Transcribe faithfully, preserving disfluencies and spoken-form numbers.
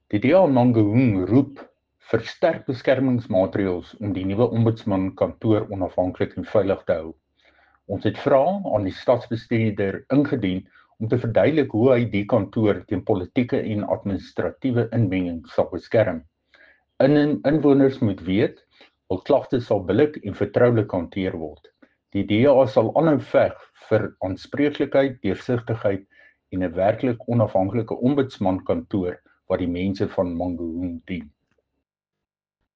Die D A Mangaung roep vir sterk beskermingsmaatreëls om die nuwe ombudsman kantoor onafhanklik en veilig te hou. Ons het vrae aan die stadsbestuurder ingedien om te verduidelik hoe hy die kantoor teen politieke en administratiewe inmenging sal beskerm. In inwoners moet weet, hul klagtes sal billik en vertroulik hanteer word. Die D A sal aanhou veg vir aanspreeklikheid, deursigtigheid en 'n werklik onafhanklike ombudsman kantoor wat die mense van Mangaung dien.